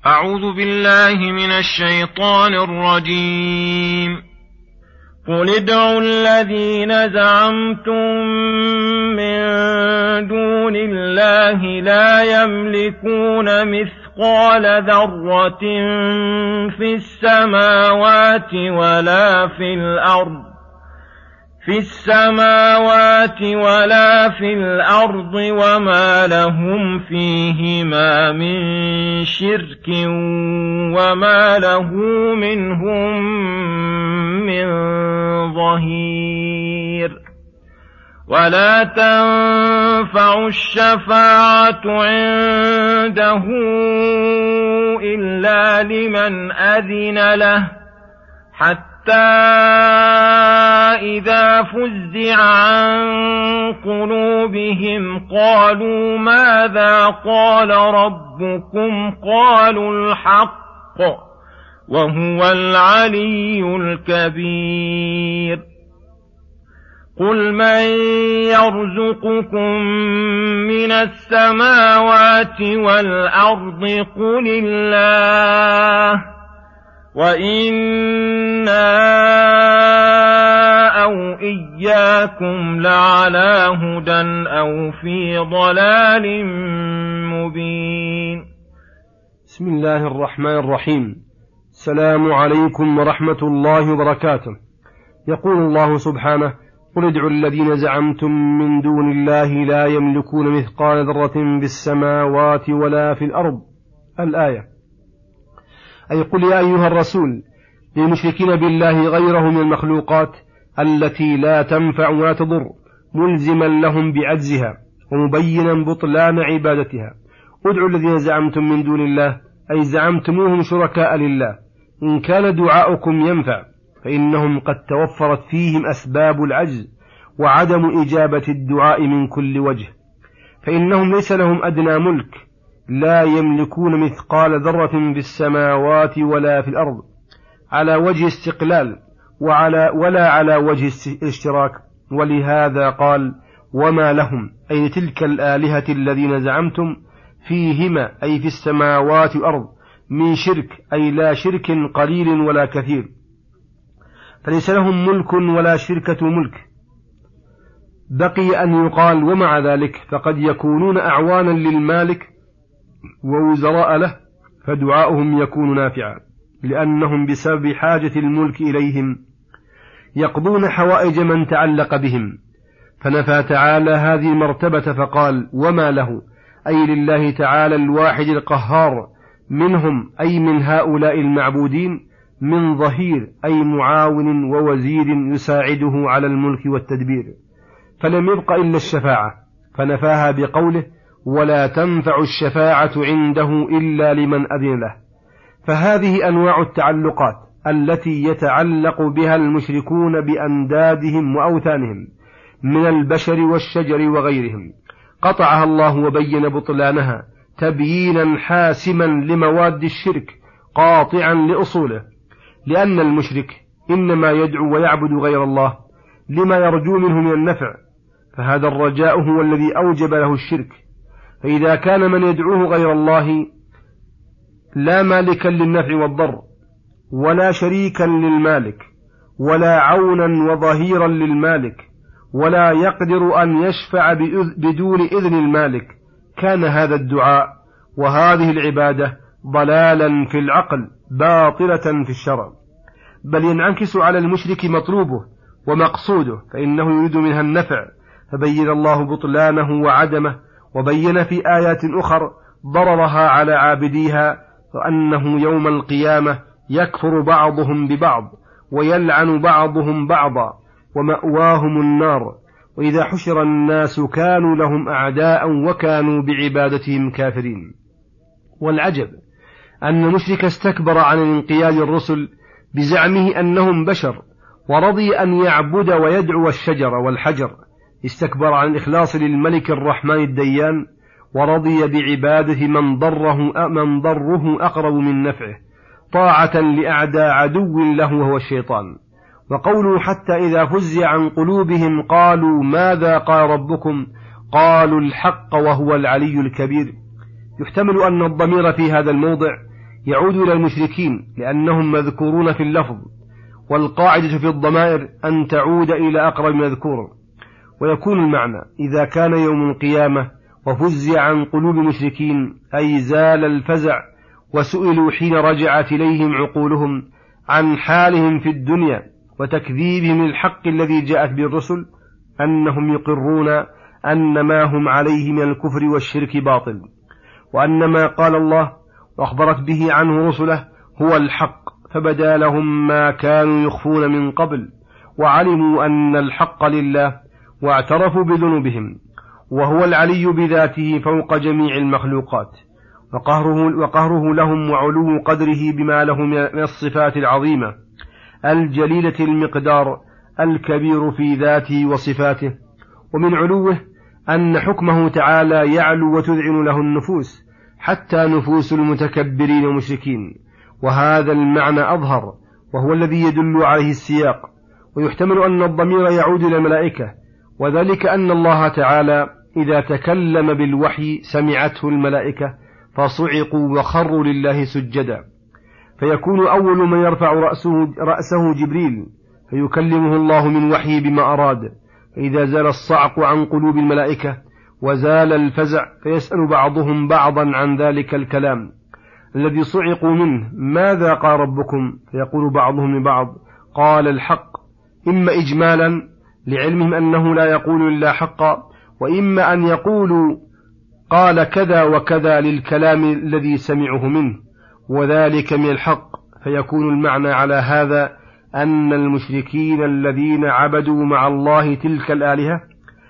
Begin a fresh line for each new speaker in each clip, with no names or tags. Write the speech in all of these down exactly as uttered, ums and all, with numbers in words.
أعوذ بالله من الشيطان الرجيم. قل ادعوا الذين زعمتم من دون الله لا يملكون مثقال ذرة في السماوات ولا في الأرض في السماوات ولا في الأرض وما لهم فيهما من شرك وما له منهم من ظهير. ولا تنفع الشفاعة عنده إلا لمن أذن له حتى إذا فزع عن قلوبهم قالوا ماذا قال ربكم قالوا الحق وهو العلي الكبير. قل من يرزقكم من السماوات والأرض قل الله وإنا أو إياكم لعلى هدى أو في ضلال مبين.
بسم الله الرحمن الرحيم. السلام عليكم ورحمة الله وبركاته. يقول الله سبحانه: قل ادعوا الذين زعمتم من دون الله لا يملكون مثقال ذرة في السماوات ولا في الأرض. الآية. أي قل يا أيها الرسول للمشركين بالله غيره من المخلوقات التي لا تنفع ولا تضر، ملزما لهم بعجزها ومبينا بطلان عبادتها: ادعوا الذين زعمتم من دون الله، أي زعمتموهم شركاء لله. إن كان دعاؤكم ينفع فإنهم قد توفرت فيهم أسباب العجز وعدم إجابة الدعاء من كل وجه، فإنهم ليس لهم أدنى ملك، لا يملكون مثقال ذرة في السماوات ولا في الأرض على وجه استقلال وعلى ولا على وجه الاشتراك. ولهذا قال: وما لهم، أي تلك الآلهة الذين زعمتم فيهما، أي في السماوات والأرض، من شرك، أي لا شرك قليل ولا كثير، فليس لهم ملك ولا شركة ملك. بقي أن يقال: ومع ذلك فقد يكونون أعوانا للمالك ووزراء له، فدعاؤهم يكون نافعا، لأنهم بسبب حاجة الملك إليهم يقضون حوائج من تعلق بهم. فنفى تعالى هذه المرتبة فقال: وما له، أي لله تعالى الواحد القهار، منهم أي من هؤلاء المعبودين، من ظهير، أي معاون ووزير يساعده على الملك والتدبير. فلم يبق إلا الشفاعة، فنفاها بقوله: ولا تنفع الشفاعة عنده إلا لمن أذن له. فهذه أنواع التعلقات التي يتعلق بها المشركون بأندادهم وأوثانهم من البشر والشجر وغيرهم، قطعها الله وبين بطلانها تبيينا حاسما لمواد الشرك قاطعا لأصوله، لأن المشرك إنما يدعو ويعبد غير الله لما يرجو منه من النفع، فهذا الرجاء هو الذي أوجب له الشرك. فإذا كان من يدعوه غير الله لا مالكا للنفع والضر ولا شريكا للمالك ولا عونا وظهيرا للمالك ولا يقدر أن يشفع بدون إذن المالك، كان هذا الدعاء وهذه العبادة ضلالا في العقل باطلة في الشرع، بل ينعكس على المشرك مطلوبه ومقصوده، فإنه يريد منها النفع، فبين الله بطلانه وعدمه، وبين في آيات أخر ضررها على عابديها، وأنه يوم القيامة يكفر بعضهم ببعض ويلعن بعضهم بعضا ومأواهم النار، وإذا حشر الناس كانوا لهم أعداء وكانوا بعبادتهم كافرين. والعجب أن المشرك استكبر عن الانقياد الرسل بزعمه أنهم بشر، ورضي أن يعبد ويدعو الشجر والحجر، استكبر عن الإخلاص للملك الرحمن الديان، ورضي بعبادة من ضره, من ضره أقرب من نفعه، طاعة لأعدى عدو له وهو الشيطان. وقوله: حتى إذا فزع عن قلوبهم قالوا ماذا قال ربكم قالوا الحق وهو العلي الكبير، يحتمل أن الضمير في هذا الموضع يعود إلى المشركين لأنهم مذكورون في اللفظ، والقاعدة في الضمائر أن تعود إلى أقرب مذكور. ويكون المعنى إذا كان يوم القيامة وفزع عن قلوب المشركين أي زال الفزع، وسئلوا حين رجعت إليهم عقولهم عن حالهم في الدنيا وتكذيبهم الحق الذي جاءت به الرسل، أنهم يقرون أن ما هم عليه من الكفر والشرك باطل، وأن ما قال الله وأخبرت به عنه رسله هو الحق، فبدا لهم ما كانوا يخفون من قبل، وعلموا أن الحق لله واعترفوا بذنوبهم، وهو العلي بذاته فوق جميع المخلوقات، وقهره, وقهره لهم وعلو قدره بما له من الصفات العظيمة الجليلة المقدار الكبير في ذاته وصفاته. ومن علوه أن حكمه تعالى يعلو وتذعن له النفوس حتى نفوس المتكبرين والمشركين، وهذا المعنى أظهر وهو الذي يدل عليه السياق. ويحتمل أن الضمير يعود إلى الملائكة، وذلك أن الله تعالى إذا تكلم بالوحي سمعته الملائكة فصعقوا وخروا لله سجدا، فيكون أول من يرفع رأسه, رأسه جبريل فيكلمه الله من وحيه بما أراد. فإذا زال الصعق عن قلوب الملائكة وزال الفزع فيسأل بعضهم بعضا عن ذلك الكلام الذي صعقوا منه: ماذا قال ربكم؟ فيقول بعضهم لبعض: قال الحق، إما إجمالا لعلمهم أنه لا يقول إلا حقا، وإما أن يقولوا قال كذا وكذا للكلام الذي سمعه منه، وذلك من الحق. فيكون المعنى على هذا أن المشركين الذين عبدوا مع الله تلك الآلهة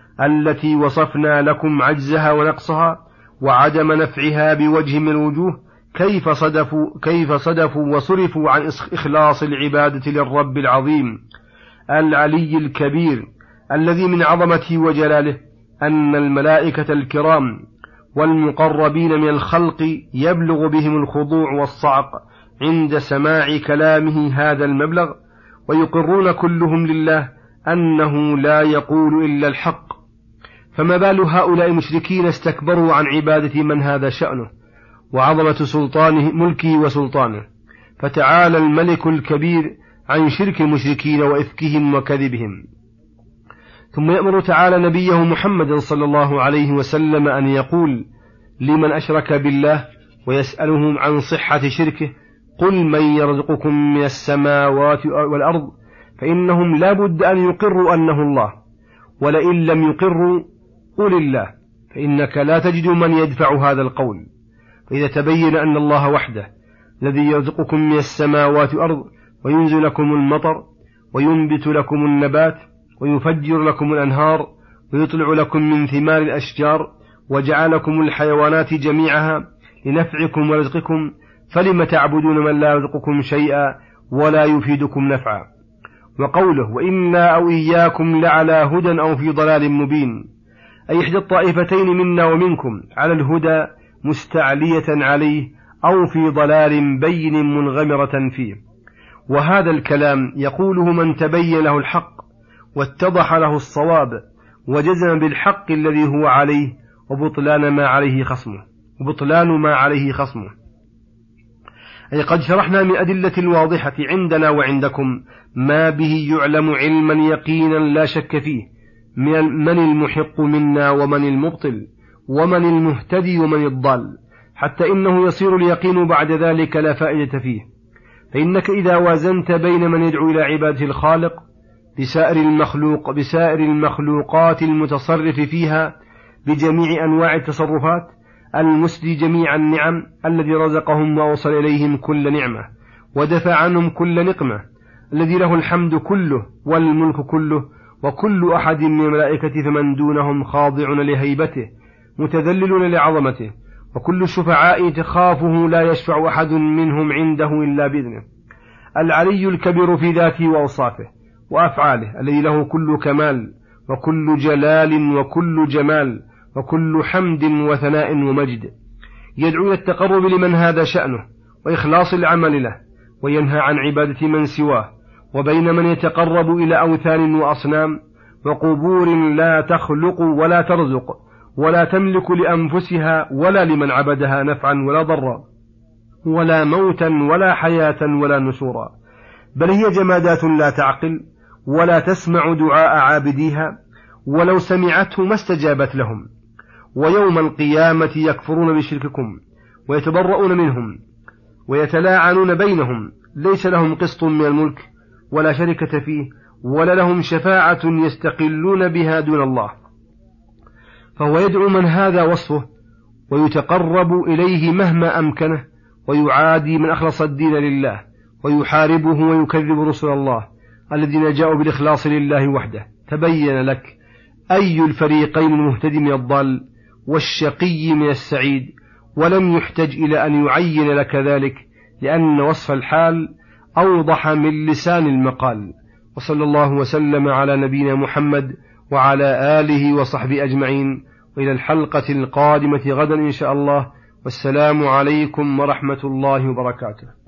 التي وصفنا لكم عجزها ونقصها وعدم نفعها بوجه من الوجوه كيف صدفوا, كيف صدفوا وصرفوا عن إخلاص العبادة للرب العظيم العلي الكبير الذي من عظمته وجلاله أن الملائكة الكرام والمقربين من الخلق يبلغ بهم الخضوع والصعق عند سماع كلامه هذا المبلغ، ويقرون كلهم لله أنه لا يقول إلا الحق. فما بال هؤلاء المشركين استكبروا عن عبادة من هذا شأنه وعظمة سلطانه ملكه وسلطانه، فتعالى الملك الكبير عن شرك المشركين وإفكهم وكذبهم. ثم يأمر تعالى نبيه محمد صلى الله عليه وسلم أن يقول لمن أشرك بالله ويسألهم عن صحة شركه: قل من يرزقكم من السماوات والأرض، فإنهم لا بد أن يقروا أنه الله، ولئن لم يقروا قل الله، فإنك لا تجد من يدفع هذا القول. فإذا تبين أن الله وحده الذي يرزقكم من السماوات والأرض وينزل لكم المطر وينبت لكم النبات ويفجر لكم الأنهار ويطلع لكم من ثمار الأشجار وجعلكم الحيوانات جميعها لنفعكم ورزقكم، فلم تعبدون من لا يرزقكم شيئا ولا يفيدكم نفعا. وقوله: وإنا أو إياكم لعلى هدى أو في ضلال مبين، أي إحدى الطائفتين منا ومنكم على الهدى مستعلية عليه أو في ضلال بين منغمرة فيه. وهذا الكلام يقوله من تبين له الحق واتضح له الصواب وجزم بالحق الذي هو عليه وبطلان ما عليه خصمه وبطلان ما عليه خصمه أي قد شرحنا من أدلة الواضحة عندنا وعندكم ما به يعلم علما يقينا لا شك فيه من المحق منا ومن المبطل ومن المهتدي ومن الضال، حتى إنه يصير اليقين بعد ذلك لا فائدة فيه. فإنك إذا وازنت بين من يدعو إلى عبادة الخالق بسائر المخلوق بسائر المخلوقات المتصرف فيها بجميع أنواع التصرفات المسدي جميع النعم الذي رزقهم ووصل إليهم كل نعمة ودفع عنهم كل نقمة، الذي له الحمد كله والملك كله وكل أحد من الملائكة فمن دونهم خاضعون لهيبته متذللون لعظمته، وكل الشفعاء تخافه لا يشفع أحد منهم عنده إلا بإذنه، العلي الكبير في ذاته وأوصافه وأفعاله الذي له كل كمال وكل جلال وكل جمال وكل حمد وثناء ومجد، يدعو إلى التقرب لمن هذا شأنه وإخلاص العمل له، وينهى عن عبادة من سواه، وبين من يتقرب إلى أوثان وأصنام وقبور لا تخلق ولا ترزق ولا تملك لأنفسها ولا لمن عبدها نفعا ولا ضرا، ولا موتا ولا حياة ولا نشورا، بل هي جمادات لا تعقل ولا تسمع دعاء عابديها، ولو سمعته ما استجابت لهم. ويوم القيامة يكفرون بشرككم ويتبرؤون منهم ويتلاعنون بينهم، ليس لهم قسط من الملك ولا شركة فيه ولا لهم شفاعة يستقلون بها دون الله. فهو يدعو من هذا وصفه ويتقرب إليه مهما أمكنه، ويعادي من أخلص الدين لله، ويحاربه ويكذب رسل الله الذين جاءوا بالإخلاص لله وحده. تبين لك أي الفريقين المهتدي من الضال والشقي من السعيد، ولم يحتج إلى أن يعين لك ذلك، لأن وصف الحال أوضح من لسان المقال. وصلى الله وسلم على نبينا محمد وعلى آله وصحبه أجمعين، وإلى الحلقة القادمة غدا إن شاء الله، والسلام عليكم ورحمة الله وبركاته.